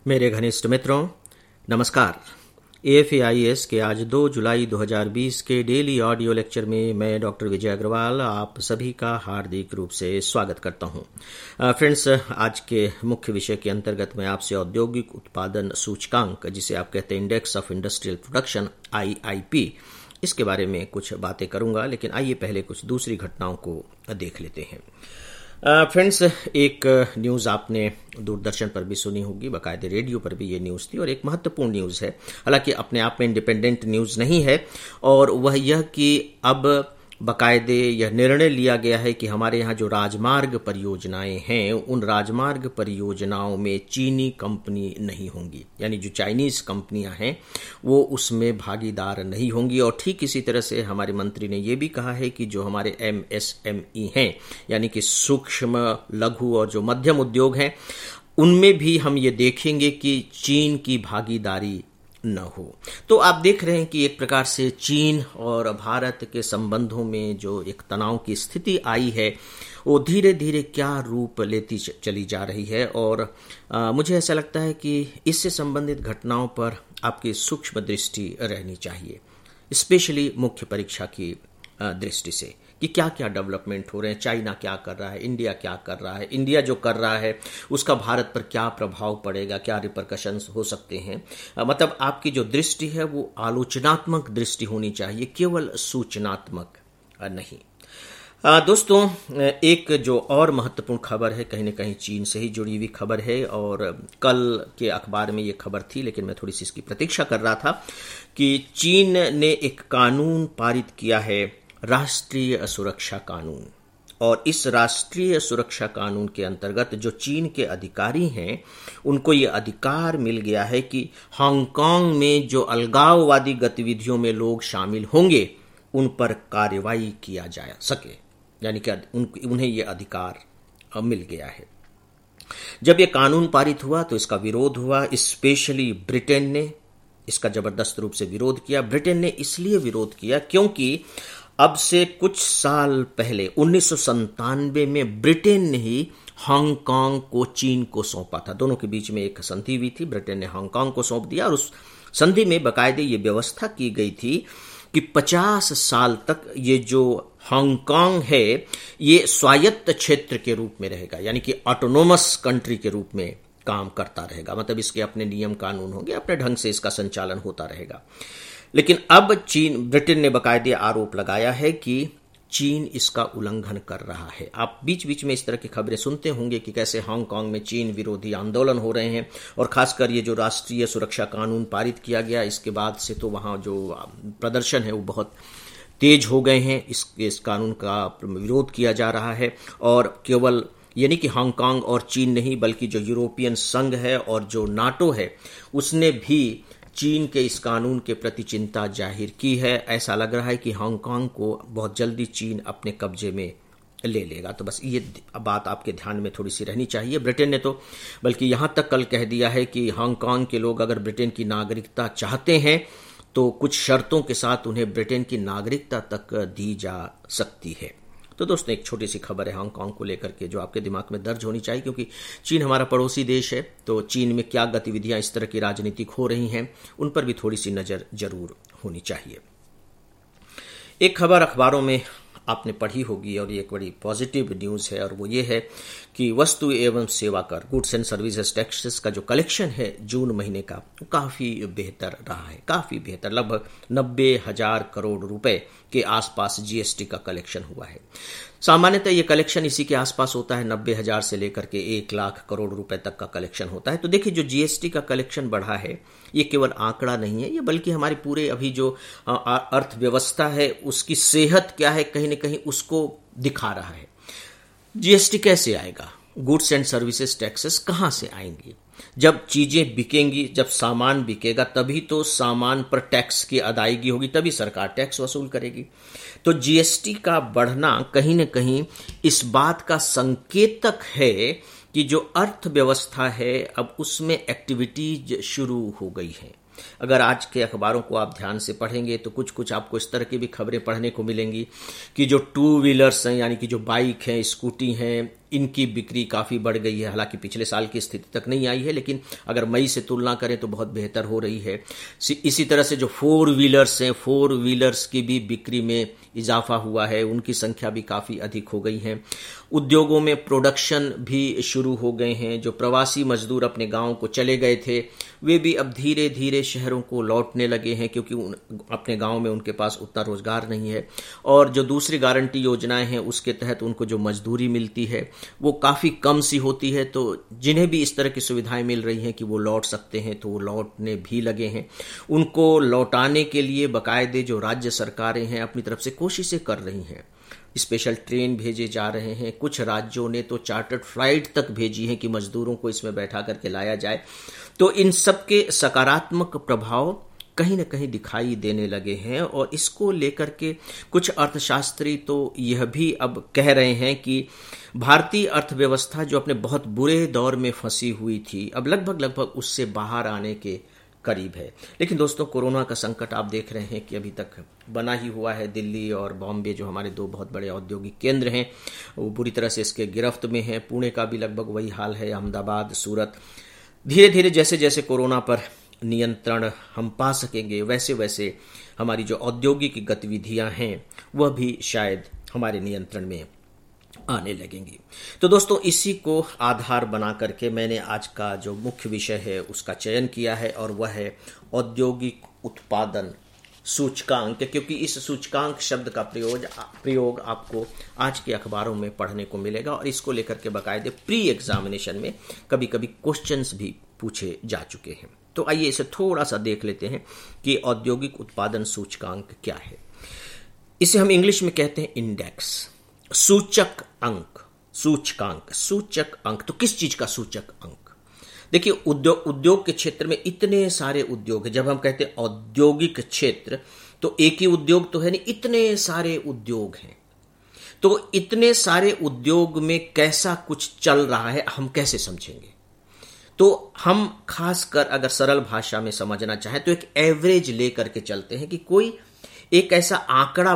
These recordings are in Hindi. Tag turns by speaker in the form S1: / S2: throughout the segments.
S1: मेरे घनिष्ठ मित्रों, नमस्कार। AFAIS के आज 2 जुलाई 2020 के डेली ऑडियो लेक्चर में मैं डॉक्टर विजय अग्रवाल आप सभी का हार्दिक रूप से स्वागत करता हूं। फ्रेंड्स, आज के मुख्य विषय के अंतर्गत मैं आपसे औद्योगिक उत्पादन सूचकांक, जिसे आप कहते हैं index of industrial production IIP, इसके बारे में कुछ बातें करूंगा। लेकिन आइए पहले कुछ दूसरी घटनाओं को देख लेते हैं। फ्रेंड्स, एक न्यूज़ आपने दूरदर्शन पर भी सुनी होगी, बाकायदे रेडियो पर भी ये न्यूज़ थी और एक महत्वपूर्ण न्यूज़ है। हालांकि अपने आप में इंडिपेंडेंट न्यूज़ नहीं है, और वह यह कि अब बाकायदे यह निर्णय लिया गया है कि हमारे यहाँ जो राजमार्ग परियोजनाएं हैं, उन राजमार्ग परियोजनाओं में चीनी कंपनी नहीं होंगी, यानी जो चाइनीज़ कंपनियां हैं वो उसमें भागीदार नहीं होंगी। और ठीक इसी तरह से हमारे मंत्री ने ये भी कहा है कि जो हमारे MSME हैं, यानी कि सूक्ष्म, लघु और जो मध्यम उद्योग हैं, उनमें भी हम ये देखेंगे कि चीन की भागीदारी न हो। तो आप देख रहे हैं कि एक प्रकार से चीन और भारत के संबंधों में जो एक तनाव की स्थिति आई है, वो धीरे धीरे क्या रूप लेती चली जा रही है। और मुझे ऐसा लगता है कि इससे संबंधित घटनाओं पर आपकी सूक्ष्म दृष्टि रहनी चाहिए, स्पेशली मुख्य परीक्षा की दृष्टि से, कि क्या क्या डेवलपमेंट हो रहे हैं, चाइना क्या कर रहा है, इंडिया क्या कर रहा है, इंडिया जो कर रहा है उसका भारत पर क्या प्रभाव पड़ेगा, क्या रिपरकशंस हो सकते हैं। मतलब आपकी जो दृष्टि है वो आलोचनात्मक दृष्टि होनी चाहिए, केवल सूचनात्मक नहीं। दोस्तों, एक जो और महत्वपूर्ण खबर है, कहीं न कहीं चीन से ही जुड़ी हुई खबर है, और कल के अखबार में ये खबर थी, लेकिन मैं थोड़ी सी इसकी प्रतीक्षा कर रहा था कि चीन ने एक कानून पारित किया है, राष्ट्रीय सुरक्षा कानून। और इस राष्ट्रीय सुरक्षा कानून के अंतर्गत जो चीन के अधिकारी हैं, उनको ये अधिकार मिल गया है कि हांगकांग में जो अलगाववादी गतिविधियों में लोग शामिल होंगे, उन पर कार्रवाई किया जा सके, यानी कि उन्हें ये अधिकार मिल गया है। जब ये कानून पारित हुआ तो इसका विरोध हुआ, स्पेशली ब्रिटेन ने इसका जबरदस्त रूप से विरोध किया। ब्रिटेन ने इसलिए विरोध किया क्योंकि अब से कुछ साल पहले 1997 में ब्रिटेन ने ही हांगकांग को चीन को सौंपा था। दोनों के बीच में एक संधि हुई थी, ब्रिटेन ने हांगकांग को सौंप दिया, और उस संधि में बाकायदे ये व्यवस्था की गई थी कि 50 साल तक ये जो हांगकांग है ये स्वायत्त क्षेत्र के रूप में रहेगा, यानी कि ऑटोनोमस कंट्री के रूप में काम करता रहेगा। मतलब इसके अपने नियम कानून होंगे, अपने ढंग से इसका संचालन होता रहेगा। लेकिन अब ब्रिटेन ने बाकायदे आरोप लगाया है कि चीन इसका उल्लंघन कर रहा है। आप बीच बीच में इस तरह की खबरें सुनते होंगे कि कैसे हांगकांग में चीन विरोधी आंदोलन हो रहे हैं, और खासकर ये जो राष्ट्रीय सुरक्षा कानून पारित किया गया, इसके बाद से तो वहाँ जो प्रदर्शन है वो बहुत तेज हो गए हैं। इस कानून का विरोध किया जा रहा है, और केवल यानी कि हांगकांग और चीन नहीं, बल्कि जो यूरोपियन संघ है और जो नाटो है, उसने भी चीन के इस कानून के प्रति चिंता जाहिर की है। ऐसा लग रहा है कि हांगकांग को बहुत जल्दी चीन अपने कब्जे में ले लेगा। तो बस ये बात आपके ध्यान में थोड़ी सी रहनी चाहिए। ब्रिटेन ने तो बल्कि यहाँ तक कल कह दिया है कि हांगकांग के लोग अगर ब्रिटेन की नागरिकता चाहते हैं तो कुछ शर्तों के साथ उन्हें ब्रिटेन की नागरिकता तक दी जा सकती है। तो दोस्तों, एक छोटी सी खबर है हांगकांग को लेकर के जो आपके दिमाग में दर्ज होनी चाहिए, क्योंकि चीन हमारा पड़ोसी देश है, तो चीन में क्या गतिविधियां इस तरह की राजनीतिक हो रही हैं, उन पर भी थोड़ी सी नज़र जरूर होनी चाहिए। एक खबर अखबारों में आपने पढ़ी होगी, और ये एक बड़ी पॉजिटिव न्यूज़ है, और वो ये है कि वस्तु एवं सेवा कर, गुड्स एंड सर्विसेज टैक्सेस का जो कलेक्शन है जून महीने का, वो काफ़ी बेहतर रहा है, काफ़ी बेहतर। लगभग 90,000 करोड़ रुपए के आसपास GST का कलेक्शन हुआ है। सामान्यतः ये कलेक्शन इसी के आसपास होता है, 90,000 से लेकर के 1 लाख करोड़ रुपए तक का कलेक्शन होता है। तो देखिए, जो GST का कलेक्शन बढ़ा है, ये केवल आंकड़ा नहीं है, ये बल्कि हमारी पूरे अभी जो अर्थव्यवस्था है उसकी सेहत क्या है, कहीं न कहीं उसको दिखा रहा है। GST कैसे आएगा? गुड्स एंड सर्विसेज टैक्सेस कहाँ से आएंगी? जब चीजें बिकेंगी, जब सामान बिकेगा, तभी तो सामान पर टैक्स की अदायगी होगी, तभी सरकार टैक्स वसूल करेगी। तो GST का बढ़ना कहीं न कहीं इस बात का संकेतक है कि जो अर्थव्यवस्था है अब उसमें एक्टिविटीज शुरू हो गई है। अगर आज के अखबारों को आप ध्यान से पढ़ेंगे तो कुछ कुछ आपको इस तरह की भी खबरें पढ़ने को मिलेंगी कि जो टू व्हीलर्स हैं, यानी कि जो बाइक हैं, स्कूटी हैं, इनकी बिक्री काफ़ी बढ़ गई है। हालांकि पिछले साल की स्थिति तक नहीं आई है, लेकिन अगर मई से तुलना करें तो बहुत बेहतर हो रही है। इसी तरह से जो फोर व्हीलर्स हैं, फोर व्हीलर्स की भी बिक्री में इजाफा हुआ है, उनकी संख्या भी काफ़ी अधिक हो गई है। उद्योगों में प्रोडक्शन भी शुरू हो गए हैं। जो प्रवासी मजदूर अपने गांव को चले गए थे, वे भी अब धीरे धीरे शहरों को लौटने लगे हैं, क्योंकि अपने गांव में उनके पास उतना रोजगार नहीं है। और जो दूसरी गारंटी योजनाएं हैं, उसके तहत उनको जो मजदूरी मिलती है वो काफ़ी कम सी होती है। तो जिन्हें भी इस तरह की सुविधाएं मिल रही हैं कि वो लौट सकते हैं, तो वो लौटने भी लगे हैं। उनको लौटाने के लिए बाकायदे जो राज्य सरकारें हैं अपनी तरफ से कोशिशें कर रही हैं। स्पेशल ट्रेन भेजे जा रहे हैं। कुछ राज्यों ने तो चार्टर्ड फ्लाइट तक भेजी है कि मजदूरों को इसमें बैठा करके लाया जाए। तो इन सब के सकारात्मक प्रभाव कहीं न कहीं दिखाई देने लगे हैं। और इसको लेकर के कुछ अर्थशास्त्री तो यह भी अब कह रहे हैं कि भारतीय अर्थव्यवस्था जो अपने बहुत बुरे दौर में फंसी हुई थी, अब लगभग उससे बाहर आने के करीब है। लेकिन दोस्तों, कोरोना का संकट आप देख रहे हैं कि अभी तक बना ही हुआ है। दिल्ली और बॉम्बे जो हमारे दो बहुत बड़े औद्योगिक केंद्र हैं, वो बुरी तरह से इसके गिरफ्त में हैं। पुणे का भी लगभग वही हाल है, अहमदाबाद, सूरत। धीरे धीरे जैसे जैसे कोरोना पर नियंत्रण हम पा सकेंगे, वैसे वैसे हमारी जो औद्योगिक गतिविधियां हैं वह भी शायद हमारे नियंत्रण में आने लगेंगी। तो दोस्तों, इसी को आधार बना करके मैंने आज का जो मुख्य विषय है उसका चयन किया है, और वह है औद्योगिक उत्पादन सूचकांक। क्योंकि इस सूचकांक शब्द का प्रयोग आपको आज के अखबारों में पढ़ने को मिलेगा, और इसको लेकर के बाकायदे प्री एग्जामिनेशन में कभी कभी क्वेश्चंस भी पूछे जा चुके हैं। तो आइए इसे थोड़ा सा देख लेते हैं कि औद्योगिक उत्पादन सूचकांक क्या है। इसे हम इंग्लिश में कहते हैं इंडेक्स, सूचक अंक, सूचकांक, सूचक अंक। तो किस चीज का सूचक अंक? देखिए, उद्योग के क्षेत्र में इतने सारे उद्योग हैं। जब हम कहते हैं औद्योगिक क्षेत्र, तो एक ही उद्योग तो है नहीं, इतने सारे उद्योग हैं। तो इतने सारे उद्योग में कैसा कुछ चल रहा है हम कैसे समझेंगे? तो हम खासकर अगर सरल भाषा में समझना चाहें तो एक एवरेज लेकर के चलते हैं कि कोई एक ऐसा आंकड़ा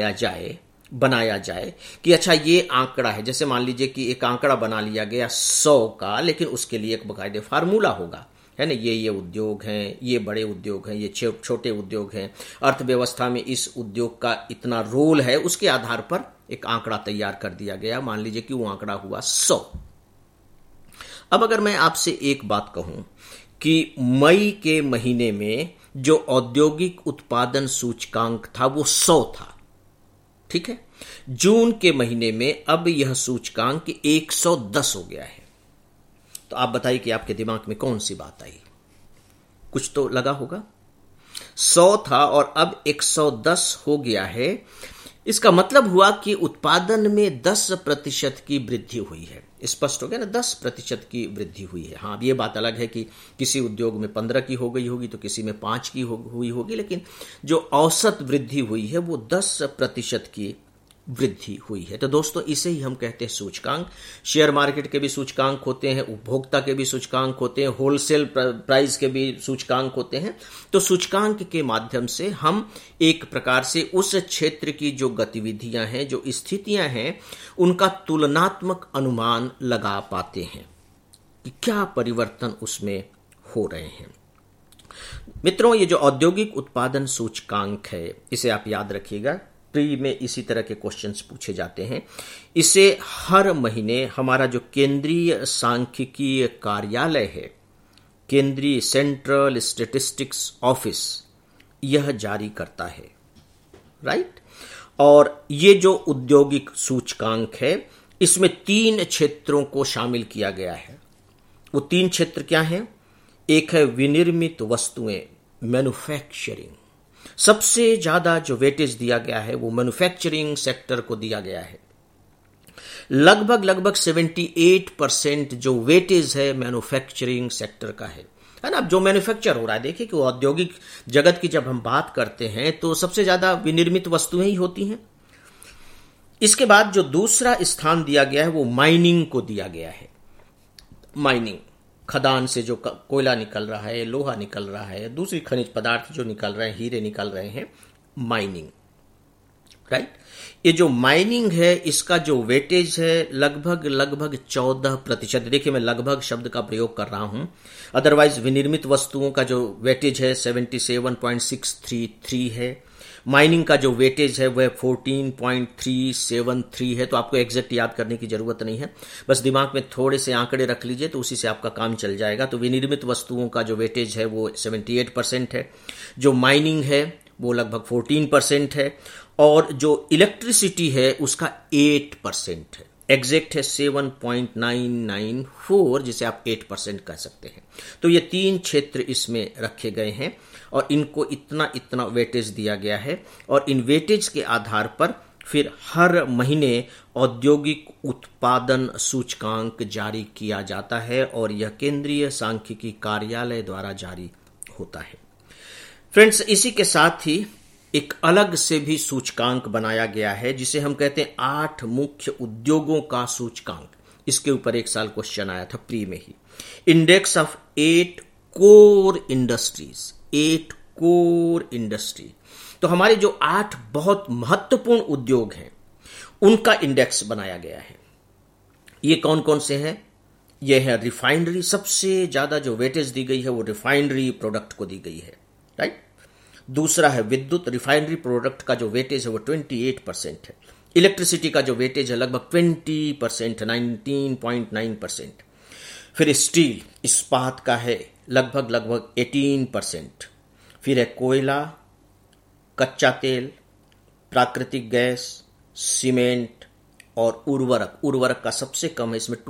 S1: बनाया जाए कि अच्छा, ये आंकड़ा है। जैसे मान लीजिए कि एक आंकड़ा बना लिया गया 100 का, लेकिन उसके लिए एक बाकायदे फार्मूला होगा, है ना। ये उद्योग हैं, ये बड़े उद्योग हैं, ये छोटे उद्योग हैं, अर्थव्यवस्था में इस उद्योग का इतना रोल है, उसके आधार पर एक आंकड़ा तैयार कर दिया गया। मान लीजिए कि वो आंकड़ा हुआ 100। अब अगर मैं आपसे एक बात कहूं कि मई के महीने में जो औद्योगिक उत्पादन सूचकांक था वो 100 था, ठीक है। जून के महीने में अब यह सूचकांक 110 हो गया है। तो आप बताइए कि आपके दिमाग में कौन सी बात आई? कुछ तो लगा होगा। 100 था और अब 110 हो गया है। इसका मतलब हुआ कि उत्पादन में 10% की वृद्धि हुई है। स्पष्ट हो गया ना, 10% की वृद्धि हुई है। हाँ, अब ये बात अलग है कि किसी उद्योग में 15 की हो गई होगी तो किसी में 5 की हुई होगी, लेकिन जो औसत वृद्धि हुई है वो 10% की वृद्धि हुई है। तो दोस्तों, इसे ही हम कहते हैं सूचकांक। शेयर मार्केट के भी सूचकांक होते हैं, उपभोक्ता के भी सूचकांक होते हैं, होलसेल प्राइस के भी सूचकांक होते हैं। तो सूचकांक के माध्यम से हम एक प्रकार से उस क्षेत्र की जो गतिविधियां हैं, जो स्थितियां हैं, उनका तुलनात्मक अनुमान लगा पाते हैं कि क्या परिवर्तन उसमें हो रहे हैं। मित्रों, ये जो औद्योगिक उत्पादन सूचकांक है, इसे आप याद रखिएगा। प्री में इसी तरह के क्वेश्चंस पूछे जाते हैं। इसे हर महीने हमारा जो केंद्रीय सांख्यिकी कार्यालय है, केंद्रीय सेंट्रल स्टैटिस्टिक्स ऑफिस, यह जारी करता है, राइट। और ये जो औद्योगिक सूचकांक है, इसमें 3 क्षेत्रों को शामिल किया गया है। वो 3 क्षेत्र क्या हैं? एक है विनिर्मित वस्तुएं, मैन्युफैक्चरिंग। सबसे ज्यादा जो वेटेज दिया गया है वो मैन्युफैक्चरिंग सेक्टर को दिया गया है। लगभग 78% जो वेटेज है मैन्युफैक्चरिंग सेक्टर का है ना। अब जो मैन्युफैक्चर हो रहा है, देखिए कि औद्योगिक जगत की जब हम बात करते हैं तो सबसे ज्यादा विनिर्मित वस्तुएं ही होती हैं। इसके बाद जो दूसरा स्थान दिया गया है वो माइनिंग को दिया गया है। माइनिंग, खदान से जो कोयला निकल रहा है, लोहा निकल रहा है, दूसरी खनिज पदार्थ जो निकल रहे हैं, हीरे निकल रहे हैं, माइनिंग। राइट। ये जो माइनिंग है इसका जो वेटेज है लगभग 14%। देखिए मैं लगभग शब्द का प्रयोग कर रहा हूं, अदरवाइज विनिर्मित वस्तुओं का जो वेटेज है 77.633 है। माइनिंग का जो वेटेज है वह 14.373 है। तो आपको एग्जैक्ट याद करने की जरूरत नहीं है, बस दिमाग में थोड़े से आंकड़े रख लीजिए तो उसी से आपका काम चल जाएगा। तो विनिर्मित वस्तुओं का जो वेटेज है वो 78% है, जो माइनिंग है वो लगभग 14% है, और जो इलेक्ट्रिसिटी है उसका 8% है। एग्जैक्ट है 7.994, जिसे आप 8% कह सकते हैं। तो ये 3 क्षेत्र इसमें रखे गए हैं और इनको इतना वेटेज दिया गया है, और इन वेटेज के आधार पर फिर हर महीने औद्योगिक उत्पादन सूचकांक जारी किया जाता है, और यह केंद्रीय सांख्यिकी कार्यालय द्वारा जारी होता है। फ्रेंड्स, इसी के साथ ही एक अलग से भी सूचकांक बनाया गया है जिसे हम कहते हैं 8 मुख्य उद्योगों का सूचकांक। इसके ऊपर एक साल क्वेश्चन आया था प्री में ही। Index of 8 core industries, 8 core industry. तो हमारे जो 8 बहुत महत्वपूर्ण उद्योग हैं उनका इंडेक्स बनाया गया है। ये कौन कौन से हैं? ये है रिफाइनरी, सबसे ज्यादा जो वेटेज दी गई है वो रिफाइनरी प्रोडक्ट को दी गई है, राइट। दूसरा है विद्युत, रिफाइनरी प्रोडक्ट का जो वेटेज है वो 28% है। इलेक्ट्रिसिटी का जो वेटेज है लगभग 20%, 19.9%। फिर स्टील, इस्पात का है लगभग 18%। फिर है कोयला, कच्चा तेल, प्राकृतिक गैस, सीमेंट और उर्वरक का सबसे कम है इसमें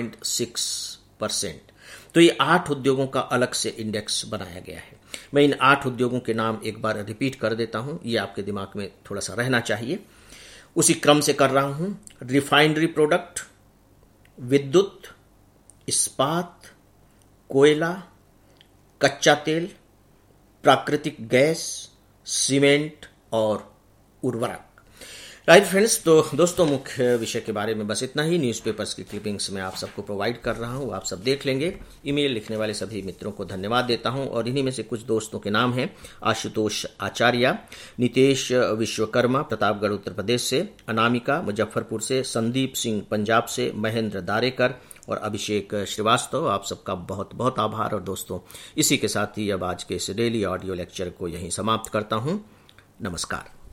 S1: 2.6%। तो ये 8 उद्योगों का अलग से इंडेक्स बनाया गया है। मैं इन 8 उद्योगों के नाम एक बार रिपीट कर देता हूं, ये आपके दिमाग में थोड़ा सा रहना चाहिए। उसी क्रम से कर रहा हूं। रिफाइनरी प्रोडक्ट, विद्युत, इस्पात, कोयला, कच्चा तेल, प्राकृतिक गैस, सीमेंट और उर्वरक। राइट फ्रेंड्स, तो दोस्तों मुख्य विषय के बारे में बस इतना ही। न्यूज़पेपर्स की क्लिपिंग्स मैं आप सबको प्रोवाइड कर रहा हूं, आप सब देख लेंगे। ईमेल लिखने वाले सभी मित्रों को धन्यवाद देता हूं, और इन्हीं में से कुछ दोस्तों के नाम हैं: आशुतोष आचार्य, नितेश विश्वकर्मा प्रतापगढ़ उत्तर प्रदेश से, अनामिका मुजफ्फरपुर से, संदीप सिंह पंजाब से, महेंद्र दारेकर और अभिषेक श्रीवास्तव। आप सबका बहुत बहुत आभार। और दोस्तों, इसी के साथ ही अब आज के इस डेली ऑडियो लेक्चर को यहीं समाप्त करता हूं। नमस्कार।